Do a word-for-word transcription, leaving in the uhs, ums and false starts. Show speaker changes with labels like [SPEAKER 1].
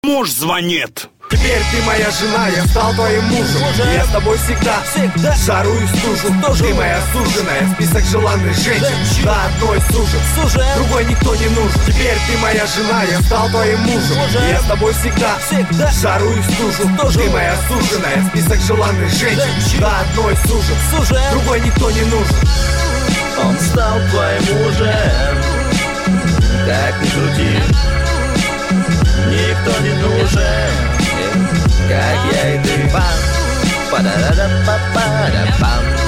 [SPEAKER 1] Муж звонит.
[SPEAKER 2] Теперь ты моя жена, я стал твоим мужем. Я с тобой всегда, всегда жару и стужу. Ты моя суженая, список желанных женщин. Да, одной сужен, другой никто не нужен. Теперь ты моя жена, я стал твоим мужем. Я с тобой всегда, всегда жару и стужу. Ты моя суженая, список желанных женщин. Да, одной сужен, другой никто не нужен.
[SPEAKER 3] Он стал твоим мужем. Как ни крути, никто не нужен, как я и ты. Пам, па-да-да-да-па-па-да-пам.